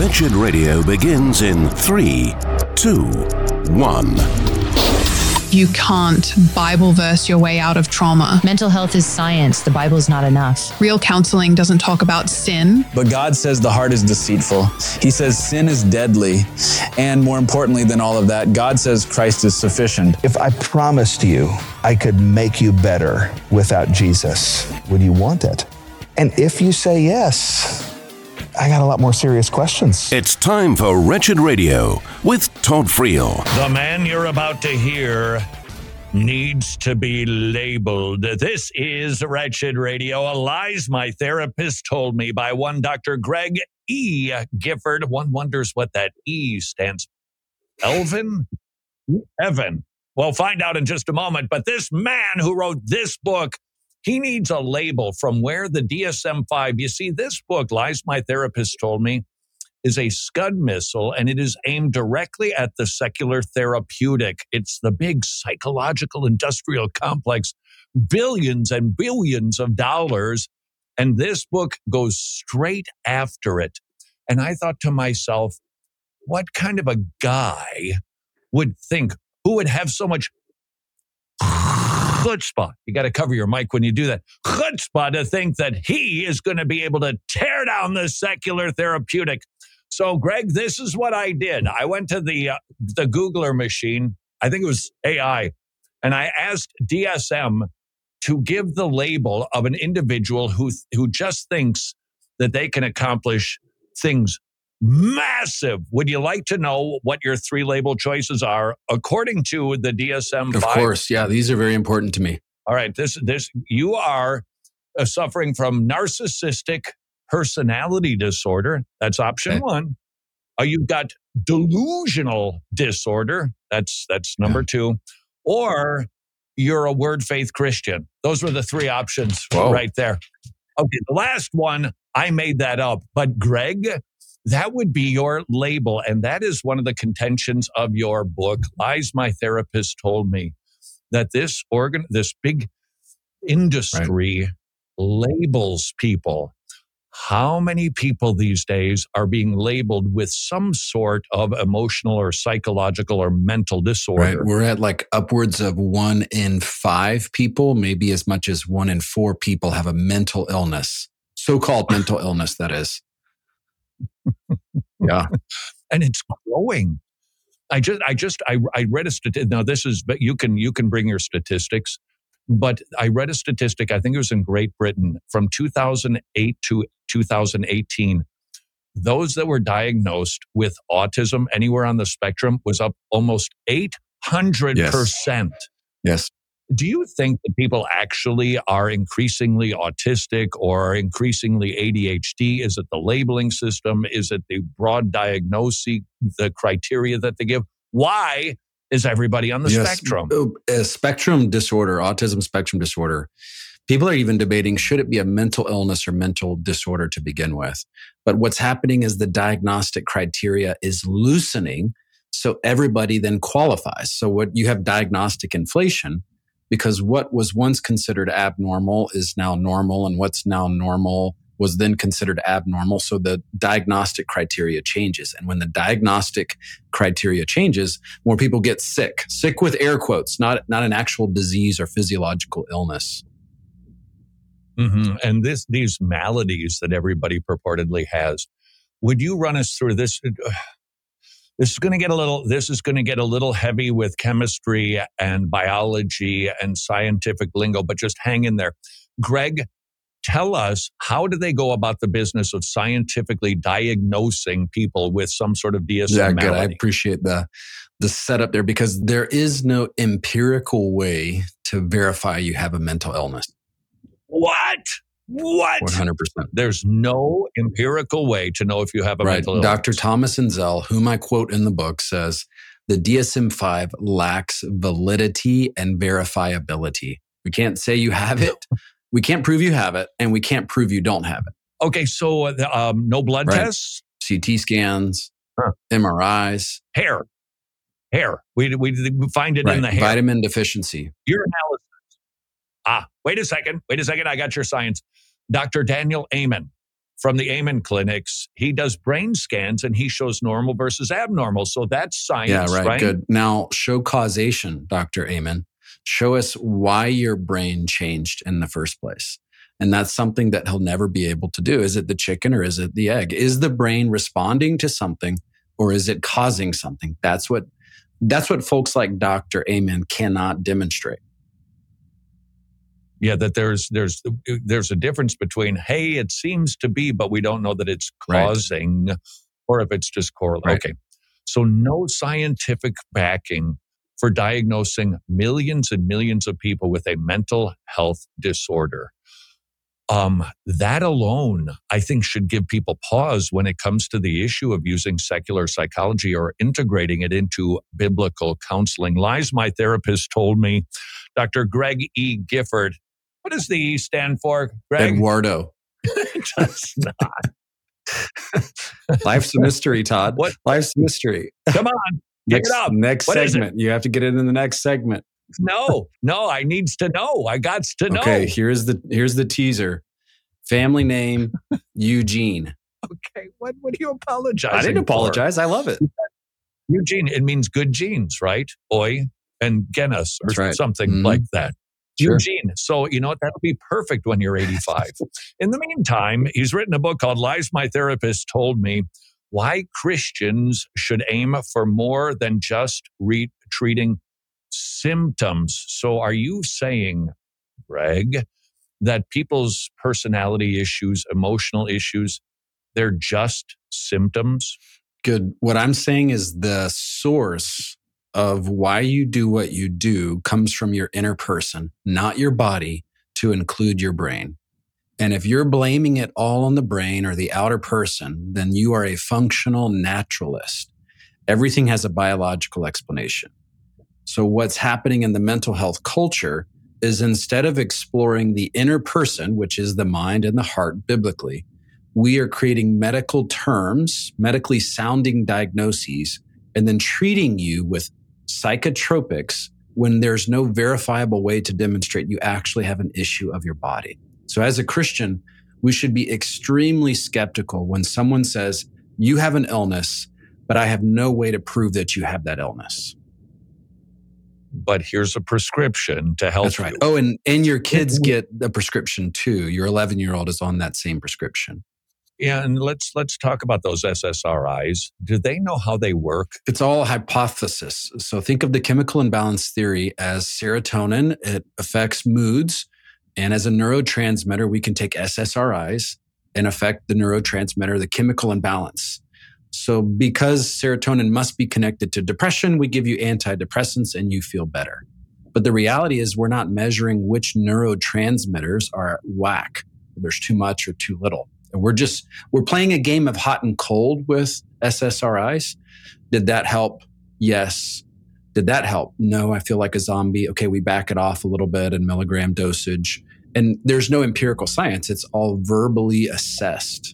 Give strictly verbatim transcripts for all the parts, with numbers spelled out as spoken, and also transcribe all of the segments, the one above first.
Wretched Radio begins in three, two, one. You can't Bible verse your way out of trauma. Mental health is science. The Bible is not enough. Real counseling doesn't talk about sin. But God says the heart is deceitful. He says sin is deadly. And more importantly than all of that, God says Christ is sufficient. If I promised you I could make you better without Jesus, would you want it? And if you say yes, I got a lot more serious questions. It's time for Wretched Radio with Todd Friel. The man you're about to hear needs to be labeled. This is Wretched Radio. A lies my therapist told me by one Doctor Greg E. Gifford. One wonders what that E stands for. Elvin? Evan. We'll find out in just a moment. But this man who wrote this book, he needs a label from where the D S M five, you see, this book, Lies My Therapist Told Me, is a Scud missile, and it is aimed directly at the secular therapeutic. It's the big psychological industrial complex, billions and billions of dollars, and this book goes straight after it. And I thought to myself, what kind of a guy would think, who would have so much chutzpah? You got to cover your mic when you do that. Chutzpah to think that he is going to be able to tear down the secular therapeutic. So, Greg, this is what I did. I went to the uh, the Googler machine. I think it was A I, and I asked D S M to give the label of an individual who who just thinks that they can accomplish things massive. Would you like to know what your three label choices are according to the D S M five? Of course, yeah. These are very important to me. All right, this this you are uh, suffering from narcissistic personality disorder. That's option okay. one. Uh, you've got delusional disorder. That's that's number yeah. two. Or you're a word faith Christian. Those were the three options Whoa. right there. Okay, the last one, I made that up. But Greg, that would be your label. And that is one of the contentions of your book, Lies My Therapist Told Me, that this organ, this big industry right. labels people. How many people these days are being labeled with some sort of emotional or psychological or mental disorder? Right. We're at like upwards of one in five people, maybe as much as one in four people have a mental illness, so-called mental illness, that is. Yeah. And it's growing. I just, I just, I, I read a statistic. Now this is, but you can, you can bring your statistics, but I read a statistic, I think it was in Great Britain from two thousand eight to two thousand eighteen. Those that were diagnosed with autism anywhere on the spectrum was up almost eight hundred percent. Yes. yes. Do you think that people actually are increasingly autistic or increasingly A D H D? Is it the labeling system? Is it the broad diagnosis, the criteria that they give? Why is everybody on the yes. spectrum? A spectrum disorder, autism spectrum disorder. People are even debating, should it be a mental illness or mental disorder to begin with? But what's happening is the diagnostic criteria is loosening, so everybody then qualifies. So what you have diagnostic inflation, because what was once considered abnormal is now normal, and what's now normal was then considered abnormal. So the diagnostic criteria changes. And when the diagnostic criteria changes, more people get sick. Sick with air quotes, not, not an actual disease or physiological illness. Mm-hmm. And this these maladies that everybody purportedly has, would you run us through this? This is going to get a little. This is going to get a little heavy with chemistry and biology and scientific lingo, but just hang in there, Greg. Tell us, how do they go about the business of scientifically diagnosing people with some sort of D S M yeah, malady? Good. I appreciate the the setup there, because there is no empirical way to verify you have a mental illness. What? What? one hundred percent. There's no empirical way to know if you have a right. mental illness. Doctor Thomas Enzel, whom I quote in the book, says the D S M five lacks validity and verifiability. We can't say you have it. We can't prove you have it, and we can't prove you don't have it. Okay, so um, no blood right. tests? C T scans, huh. M R Is. Hair. Hair. We, we, we find it right. in the hair. Vitamin deficiency. Urinalysis. Ah, wait a second. Wait a second. I got your science. Doctor Daniel Amen. from the Amen clinics, he does brain scans and he shows normal versus abnormal. So that's science, Yeah, right, right? Good. Now, show causation, Doctor Amen. Show us why your brain changed in the first place. And that's something that he'll never be able to do. Is it the chicken or is it the egg? Is the brain responding to something or is it causing something? That's what that's what folks like Doctor Amen cannot demonstrate. Yeah, that there's there's there's a difference between, hey, it seems to be, but we don't know that it's causing, right, or if it's just correlating. Right. Okay. So no scientific backing for diagnosing millions and millions of people with a mental health disorder. Um, that alone, I think, should give people pause when it comes to the issue of using secular psychology or integrating it into biblical counseling. Lies my therapist told me, Doctor Greg E. Gifford. What does the E stand for, Greg? Eduardo. It does not. Life's a mystery, Todd. What? Life's a mystery. Come on, pick Next, it up. next What segment. You have to get it in the next segment. No, no, I needs to know. I got to know. Okay, here's the here's the teaser. Family name, Eugene. Okay, what, what are you apologizing I didn't apologize. for? I love it. Eugene, it means good genes, right? Oi and genus or right. something mm-hmm. like that. Sure. Eugene. So, you know what? That'll be perfect when you're eighty-five. In the meantime, he's written a book called Lies My Therapist Told Me, Why Christians Should Aim for More Than Just re- Treating Symptoms. So are you saying, Greg, that people's personality issues, emotional issues, they're just symptoms? Good. What I'm saying is the source of why you do what you do comes from your inner person, not your body, to include your brain. And if you're blaming it all on the brain or the outer person, then you are a functional naturalist. Everything has a biological explanation. So what's happening in the mental health culture is instead of exploring the inner person, which is the mind and the heart biblically, we are creating medical terms, medically sounding diagnoses, and then treating you with psychotropics when there's no verifiable way to demonstrate you actually have an issue of your body. So as a Christian, we should be extremely skeptical when someone says, you have an illness, but I have no way to prove that you have that illness. But here's a prescription to help That's right. you. Oh, and, and your kids get a prescription too. Your eleven-year-old is on that same prescription. Yeah, and let's let's talk about those S S R Is. Do they know how they work? It's all hypothesis. So think of the chemical imbalance theory as serotonin. It affects moods. And as a neurotransmitter, we can take S S R Is and affect the neurotransmitter, the chemical imbalance. So because serotonin must be connected to depression, we give you antidepressants and you feel better. But the reality is we're not measuring which neurotransmitters are whack. There's too much or too little. And we're just, we're playing a game of hot and cold with S S R Is. Did that help? Yes. Did that help? No, I feel like a zombie. Okay, we back it off a little bit in milligram dosage. And there's no empirical science. It's all verbally assessed.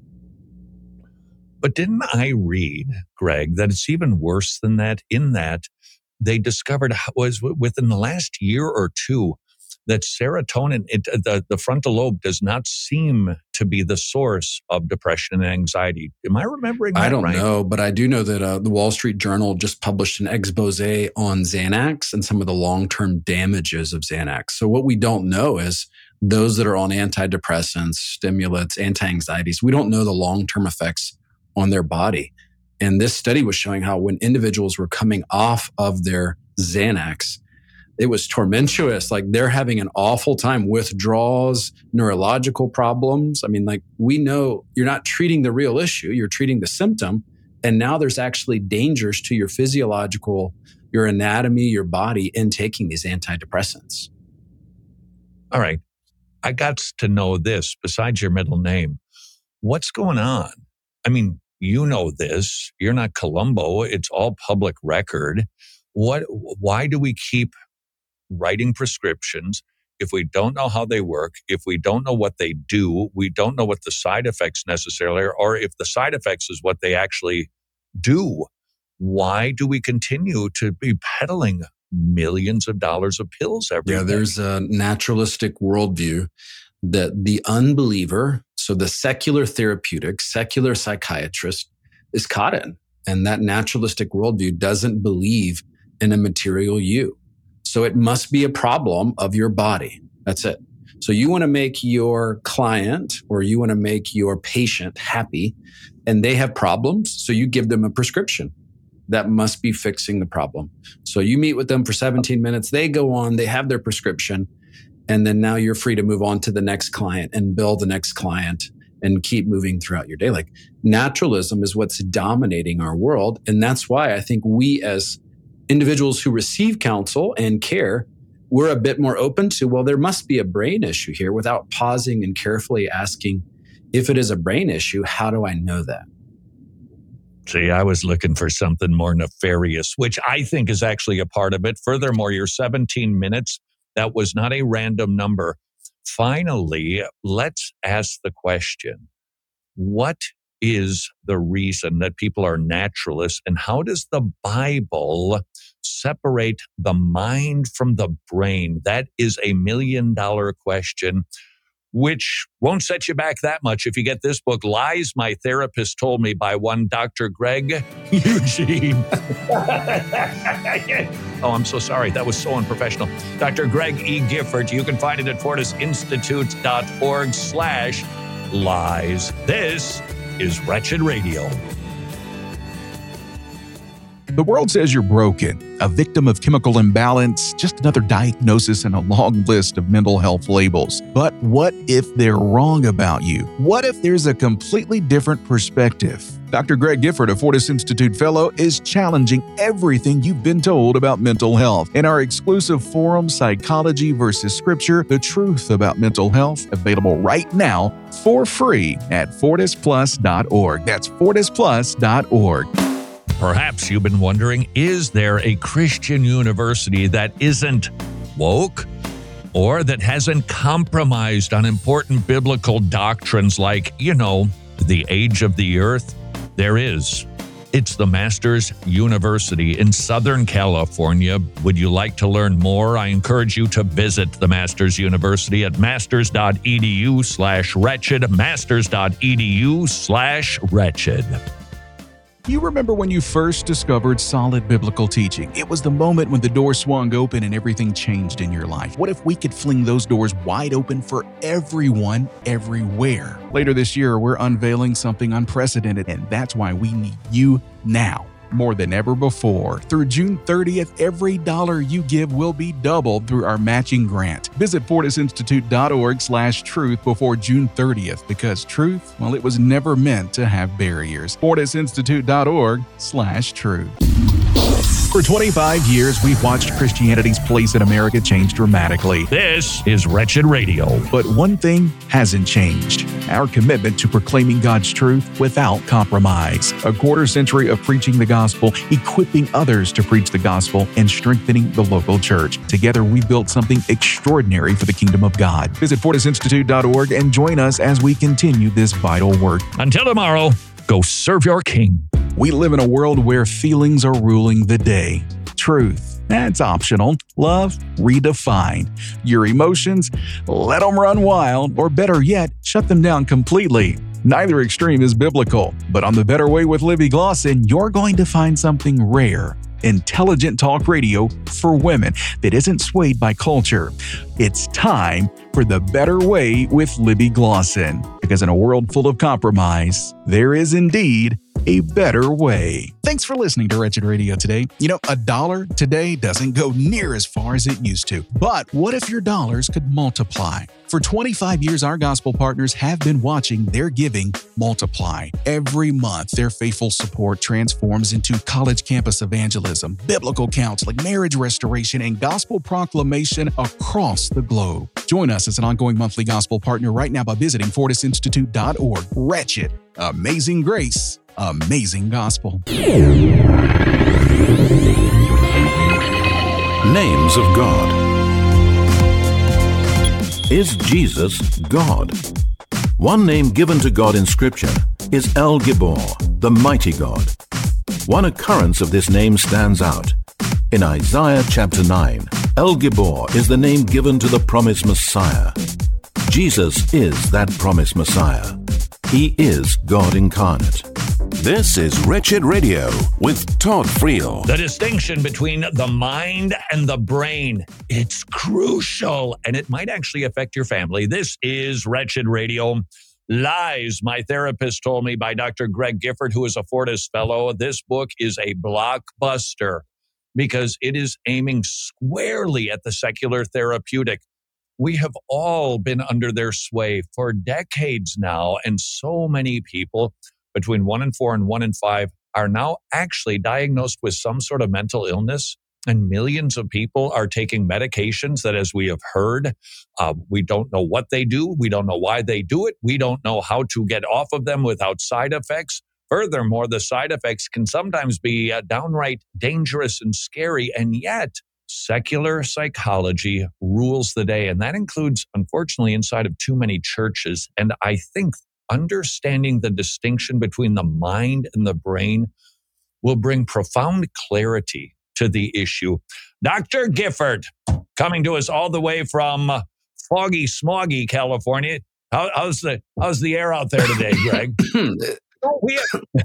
But didn't I read, Greg, that it's even worse than that, in that they discovered was within the last year or two that serotonin, it, the, the frontal lobe, does not seem to be the source of depression and anxiety. Am I remembering that I don't right? know, but I do know that uh, the Wall Street Journal just published an expose on Xanax and some of the long-term damages of Xanax. So what we don't know is those that are on antidepressants, stimulants, anti-anxieties, we don't know the long-term effects on their body. And this study was showing how when individuals were coming off of their Xanax, it was tormentuous. Like they're having an awful time, withdrawals, neurological problems. I mean, like we know you're not treating the real issue, you're treating the symptom. And now there's actually dangers to your physiological, your anatomy, your body in taking these antidepressants. All right. I got to know this besides your middle name. What's going on? I mean, you know this. You're not Columbo. It's all public record. What? Why do we keep writing prescriptions if we don't know how they work, if we don't know what they do, we don't know what the side effects necessarily are, or if the side effects is what they actually do? Why do we continue to be peddling millions of dollars of pills every Yeah, day? there's a naturalistic worldview that the unbeliever, So the secular therapeutic, secular psychiatrist is caught in. And that naturalistic worldview doesn't believe in a material you. So it must be a problem of your body. That's it. So you want to make your client or you want to make your patient happy and they have problems. So you give them a prescription that must be fixing the problem. So you meet with them for seventeen minutes. They go on, they have their prescription. And then now you're free to move on to the next client and bill the next client and keep moving throughout your day. Like naturalism is what's dominating our world. And that's why I think we as individuals who receive counsel and care, we're a bit more open to, well, there must be a brain issue here without pausing and carefully asking, if it is a brain issue, how do I know that? See, I was looking for something more nefarious, which I think is actually a part of it. Furthermore, your seventeen minutes, that was not a random number. Finally, let's ask the question, what is the reason that people are naturalists, and how does the Bible separate the mind from the brain? That is a million dollar question, which won't set you back that much if you get this book, Lies My Therapist Told Me, by one Doctor Greg Eugene. Oh, I'm so sorry. That was so unprofessional. Doctor Greg E. Gifford. You can find it at fortisinstitute.org slash lies. This is Wretched Radio. The world says you're broken, a victim of chemical imbalance, just another diagnosis in a long list of mental health labels. But what if they're wrong about you? What if there's a completely different perspective? Doctor Greg Gifford, a Fortis Institute Fellow, is challenging everything you've been told about mental health. In our exclusive forum, Psychology versus Scripture, The Truth About Mental Health, available right now for free at fortis plus dot org. That's fortis plus dot org. Perhaps you've been wondering, is there a Christian university that isn't woke or that hasn't compromised on important biblical doctrines like, you know, the age of the earth? There is. It's the Masters University in Southern California. Would you like to learn more? I encourage you to visit the Masters University at masters.edu slash wretched, masters.edu slash wretched. You remember when you first discovered solid biblical teaching? It was the moment when the door swung open and everything changed in your life. What if we could fling those doors wide open for everyone, everywhere? Later this year, we're unveiling something unprecedented, and that's why we need you now more than ever before. Through June thirtieth, every dollar you give will be doubled through our matching grant. Visit fortisinstitute.org slash truth before June thirtieth, because truth, well, it was never meant to have barriers. fortisinstitute.org slash truth. For twenty-five years, we've watched Christianity's place in America change dramatically. This is Wretched Radio. But one thing hasn't changed: our commitment to proclaiming God's truth without compromise. A quarter century of preaching the gospel, equipping others to preach the gospel, and strengthening the local church. Together, we've built something extraordinary for the kingdom of God. Visit fortis institute dot org and join us as we continue this vital work. Until tomorrow, go serve your king. We live in a world where feelings are ruling the day. Truth, that's optional. Love, redefined. Your emotions, let them run wild, or better yet, shut them down completely. Neither extreme is biblical, but on The Better Way with Libby Glosson, you're going to find something rare. Intelligent talk radio for women that isn't swayed by culture. It's time for The Better Way with Libby Glosson, because in a world full of compromise, there is indeed a better way. Thanks for listening to Wretched Radio today. You know, a dollar today doesn't go near as far as it used to. But what if your dollars could multiply? For twenty-five years, our gospel partners have been watching their giving multiply. Every month, their faithful support transforms into college campus evangelism, biblical counseling, marriage restoration, and gospel proclamation across the globe. Join us as an ongoing monthly gospel partner right now by visiting fortis institute dot org. Wretched, amazing grace, amazing gospel. Names of God. Is Jesus God? One name given to God in Scripture is El Gibor, the mighty God. One occurrence of this name stands out. In Isaiah chapter nine, El Gibor is the name given to the promised Messiah. Jesus is that promised Messiah. He is God incarnate. This is Wretched Radio with Todd Friel. The distinction between the mind and the brain, it's crucial, and it might actually affect your family. This is Wretched Radio. Lies, my therapist told me, by Doctor Greg Gifford, who is a Fortis Fellow. This book is a blockbuster because it is aiming squarely at the secular therapeutic. We have all been under their sway for decades now, and so many people between one and four and one and five are now actually diagnosed with some sort of mental illness, and millions of people are taking medications that, as we have heard, uh, we don't know what they do, we don't know why they do it, we don't know how to get off of them without side effects. Furthermore, the side effects can sometimes be uh, downright dangerous and scary, and yet secular psychology rules the day, and that includes, unfortunately, inside of too many churches. And I think understanding the distinction between the mind and the brain will bring profound clarity to the issue. Doctor Gifford, coming to us all the way from foggy, smoggy California. How, how's the how's the air out there today, Greg? we,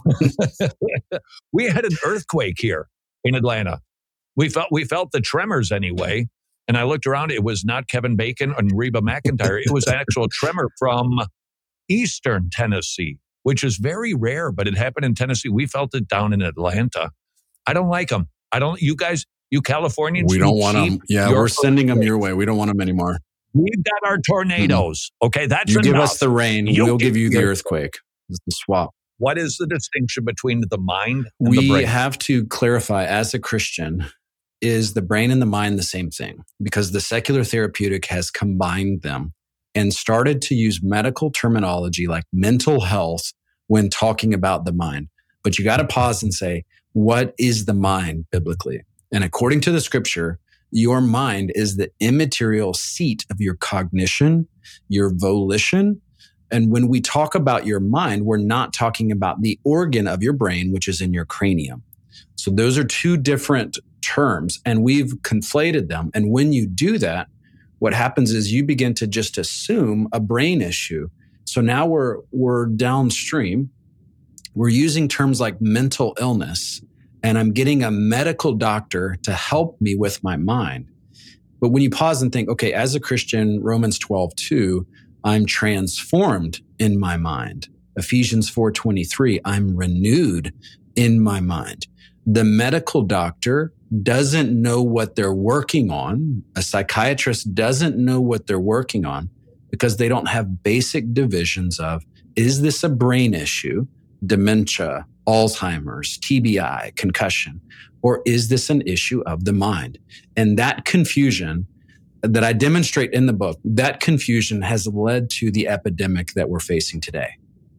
had, we had an earthquake here in Atlanta. We felt we felt the tremors anyway. And I looked around. It was not Kevin Bacon and Reba McEntire. It was an actual tremor from Eastern Tennessee, which is very rare, but it happened in Tennessee. We felt it down in Atlanta. I don't like them. I don't. You guys, you Californians, we don't want them. Yeah, we're sending them your way. We don't want them anymore. We've got our tornadoes. Mm-hmm. Okay, that's you enough. Give us the rain. You'll we'll give, give you the earthquake. It's the swap. What is the distinction between the mind and we the brain? We have to clarify, as a Christian, is the brain and the mind the same thing? Because the secular therapeutic has combined them and started to use medical terminology like mental health when talking about the mind. But you got to pause and say, what is the mind biblically? And according to the scripture, your mind is the immaterial seat of your cognition, your volition. And when we talk about your mind, we're not talking about the organ of your brain, which is in your cranium. So those are two different terms, and we've conflated them. And when you do that, what happens is you begin to just assume a brain issue. So now we're we're downstream. We're using terms like mental illness, and I'm getting a medical doctor to help me with my mind. But when you pause and think, okay, as a Christian, Romans twelve two, I'm transformed in my mind. Ephesians four twenty-three, I'm renewed in my mind. The medical doctor doesn't know what they're working on. A psychiatrist doesn't know what they're working on because they don't have basic divisions of, is this a brain issue, dementia, Alzheimer's, T B I, concussion, or is this an issue of the mind? And that confusion that I demonstrate in the book, that confusion has led to the epidemic that we're facing today.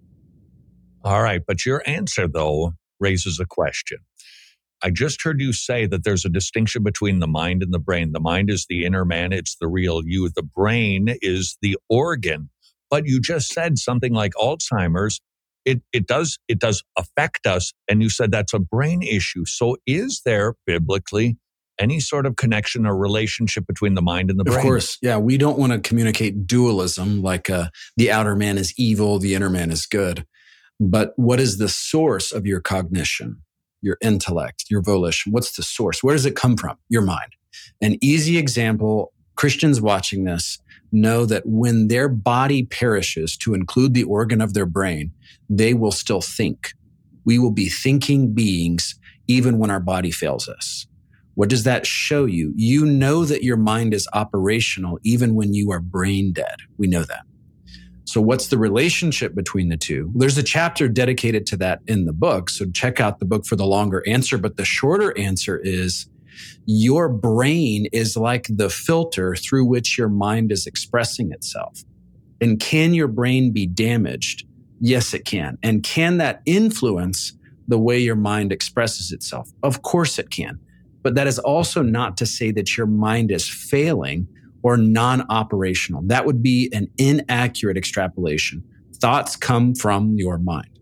All right. But your answer, though, raises a question. I just heard you say that there's a distinction between the mind and the brain. The mind is the inner man. It's the real you. The brain is the organ. But you just said something like Alzheimer's. It it does it does affect us. And you said that's a brain issue. So is there biblically any sort of connection or relationship between the mind and the brain? Of course. Yeah. We don't want to communicate dualism like uh, the outer man is evil, the inner man is good. But what is the source of your cognition? Your intellect, your volition. What's the source? Where does it come from? Your mind. An easy example, Christians watching this know that when their body perishes, to include the organ of their brain, they will still think. We will be thinking beings even when our body fails us. What does that show you? You know that your mind is operational even when you are brain dead. We know that. So what's the relationship between the two? There's a chapter dedicated to that in the book. So check out the book for the longer answer. But the shorter answer is your brain is like the filter through which your mind is expressing itself. And can your brain be damaged? Yes, it can. And can that influence the way your mind expresses itself? Of course it can. But that is also not to say that your mind is failing or non-operational. That would be an inaccurate extrapolation. Thoughts come from your mind.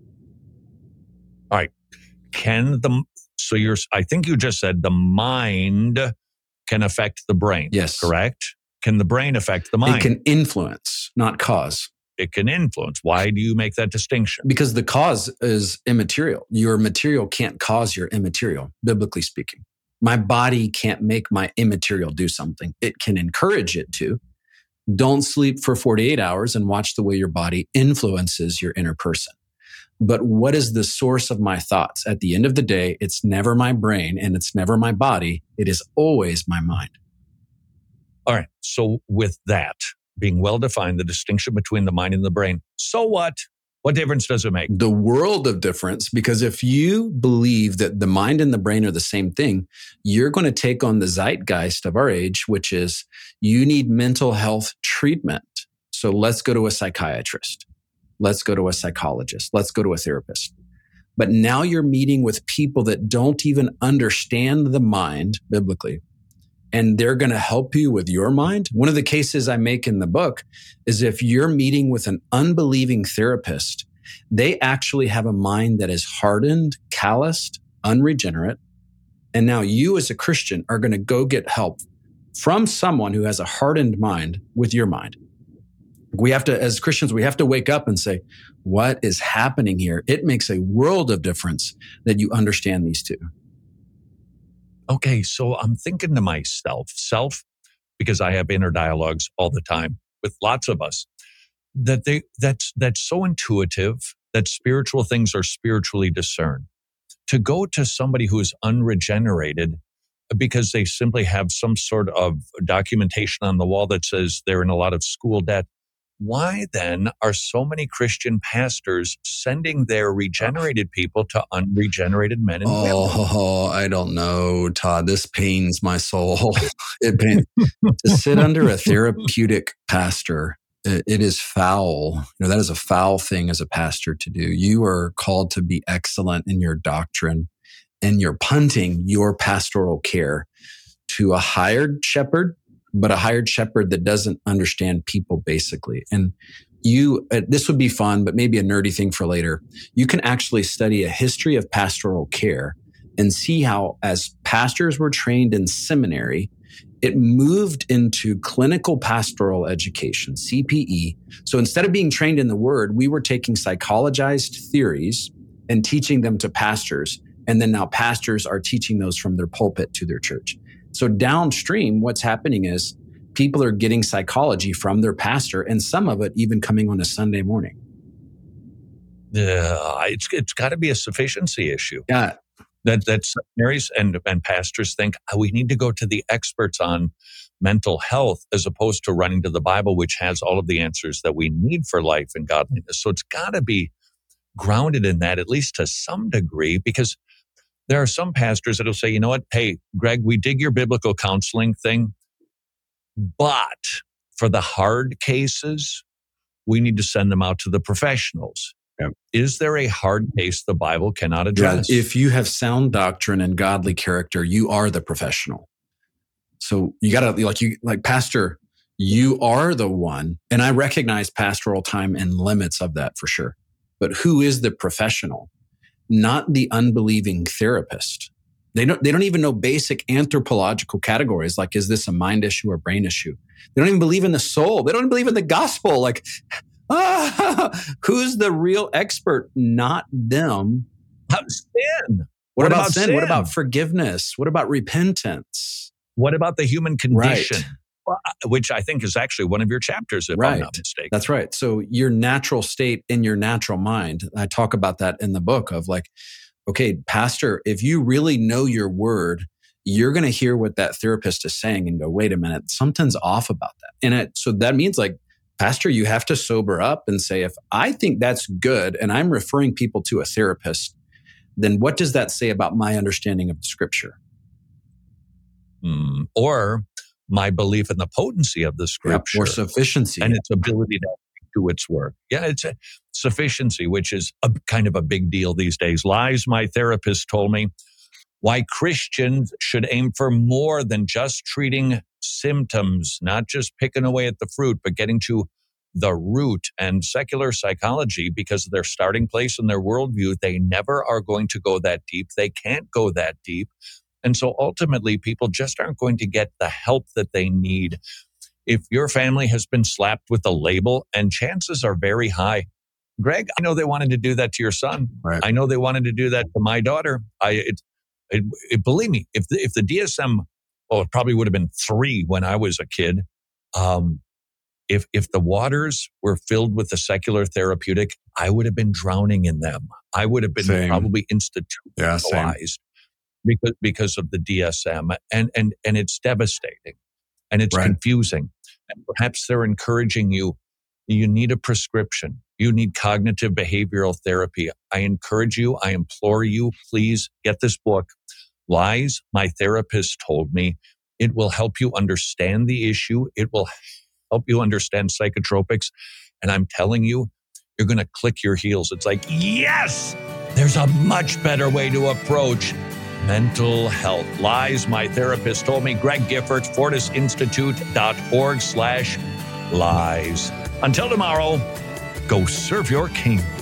All right. Can the, so you're, I think you just said the mind can affect the brain. Yes. Correct? Can the brain affect the mind? It can influence, not cause. It can influence. Why do you make that distinction? Because the cause is immaterial. Your material can't cause your immaterial, biblically speaking. My body can't make my immaterial do something. It can encourage it to. Don't sleep for forty-eight hours and watch the way your body influences your inner person. But what is the source of my thoughts? At the end of the day, it's never my brain and it's never my body. It is always my mind. All right. So with that being well defined, the distinction between the mind and the brain, so what? What difference does it make? The world of difference, because if you believe that the mind and the brain are the same thing, you're going to take on the zeitgeist of our age, which is you need mental health treatment. So let's go to a psychiatrist. Let's go to a psychologist. Let's go to a therapist. But now you're meeting with people that don't even understand the mind biblically, and they're going to help you with your mind. One of the cases I make in the book is if you're meeting with an unbelieving therapist, they actually have a mind that is hardened, calloused, unregenerate. And now you as a Christian are going to go get help from someone who has a hardened mind with your mind. We have to, as Christians, we have to wake up and say, what is happening here? It makes a world of difference that you understand these two. Okay, so I'm thinking to myself, self, because I have inner dialogues all the time with lots of us, that they that's that's so intuitive that spiritual things are spiritually discerned. To go to somebody who is unregenerated because they simply have some sort of documentation on the wall that says they're in a lot of school debt. Why then are so many Christian pastors sending their regenerated people to unregenerated men and women? Oh, I don't know, Todd. This pains my soul. It pains to sit under a therapeutic pastor. It, it is foul. You know, that is a foul thing as a pastor to do. You are called to be excellent in your doctrine, and you're punting your pastoral care to a hired shepherd, but a hired shepherd that doesn't understand people basically. And you, uh, this would be fun, but maybe a nerdy thing for later. You can actually study a history of pastoral care and see how, as pastors were trained in seminary, it moved into clinical pastoral education, C P E. So instead of being trained in the word, we were taking psychologized theories and teaching them to pastors. And then now pastors are teaching those from their pulpit to their church. So downstream, what's happening is people are getting psychology from their pastor, and some of it even coming on a Sunday morning. Yeah, uh, it's it's got to be a sufficiency issue. Yeah, that that seminaries and and pastors think oh, we need to go to the experts on mental health as opposed to running to the Bible, which has all of the answers that we need for life and godliness. So it's got to be grounded in that, at least to some degree, because there are some pastors that'll say, you know what, hey, Greg, we dig your biblical counseling thing, but for the hard cases, we need to send them out to the professionals. Yep. Is there a hard case the Bible cannot address? Yeah, if you have sound doctrine and godly character, you are the professional. So you got to, like, you, like, pastor, you are the one, and I recognize pastoral time and limits of that for sure. But who is the professional? Not the unbelieving therapist. They don't, they don't even know basic anthropological categories. Like, is this a mind issue or brain issue? They don't even believe in the soul. They don't even believe in the gospel. Like, ah, who's the real expert? Not them. How sin? What, what about, about sin? sin? What about forgiveness? What about repentance? What about the human condition? Right. Which I think is actually one of your chapters, if right. I'm not mistaken. That's right. So your natural state in your natural mind, I talk about that in the book of like, okay, pastor, if you really know your word, you're going to hear what that therapist is saying and go, wait a minute, something's off about that. And it, so that means like, pastor, you have to sober up and say, if I think that's good and I'm referring people to a therapist, then what does that say about my understanding of the scripture? Mm, or my belief in the potency of the scripture. Yep, or sufficiency. And its ability to do its work. Yeah, it's a sufficiency, which is a kind of a big deal these days. Lies, my therapist told me, why Christians should aim for more than just treating symptoms, not just picking away at the fruit, but getting to the root. And secular psychology, because of their starting place and their worldview, they never are going to go that deep. They can't go that deep. And so ultimately, people just aren't going to get the help that they need if your family has been slapped with a label, and chances are very high. Greg, I know they wanted to do that to your son. Right. I know they wanted to do that to my daughter. I, it, it, it, believe me, if the, if the D S M, well, it probably would have been three when I was a kid. Um, if if the waters were filled with the secular therapeutic, I would have been drowning in them. I would have been Same. probably institutionalized Yeah, because because of the D S M, and and and it's devastating, and it's Right. confusing, and perhaps they're encouraging you. You need a prescription. You need cognitive behavioral therapy. I encourage you, I implore you, please get this book, Lies My Therapist Told Me. It will help you understand the issue. It will help you understand psychotropics. And I'm telling you, you're going to click your heels. It's like, yes, there's a much better way to approach mental health. Lies My Therapist Told Me. Greg Gifford, fortisinstitute.org slash lies. Until tomorrow, go serve your king.